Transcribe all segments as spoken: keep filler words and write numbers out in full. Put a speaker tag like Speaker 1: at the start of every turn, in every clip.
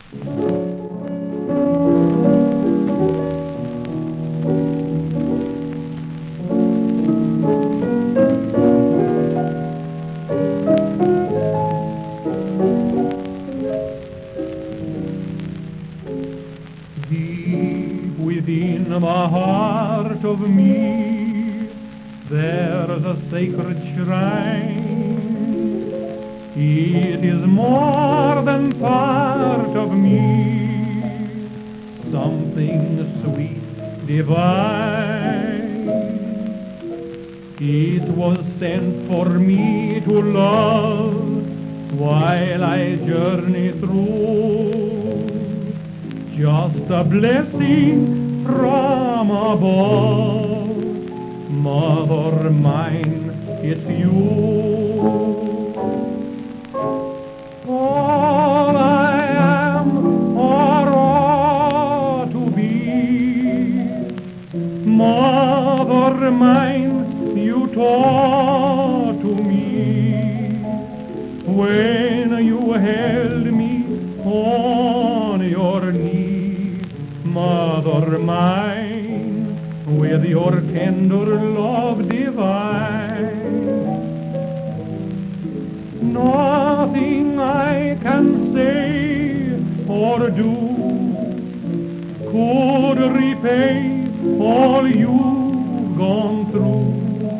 Speaker 1: Deep within the heart of me, there's a sacred shrine. It is more than part of me, something sweet, divine. It was sent for me to love while I journey through. Just a blessing from above, Mother mine, it's you. All I am or ought to be, Mother mine, you taught to me when you held me on your knee. Mother mine, with your tender love divine, nothing I can say or do could repay all you've gone through.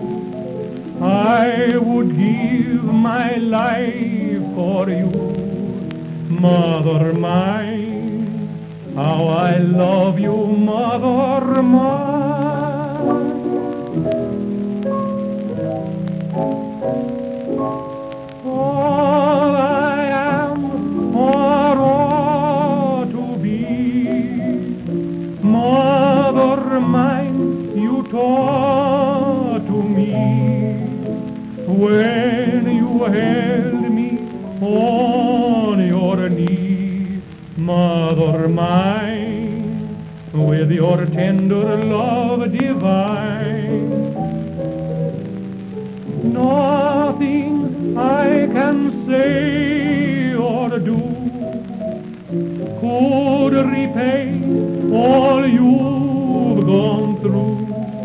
Speaker 1: I would give my life for you, Mother mine. How I love you, Mother mine. All I am or ought to be, Mother mine, you taught to me when you held me on your knee. Mother mine, with your tender love divine, nothing I can say or do could repay all you've gone through.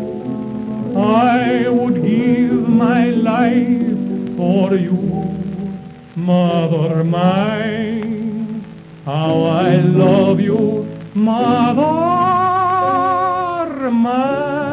Speaker 1: I would give my life for you, Mother mine. How I love you, Mother mine.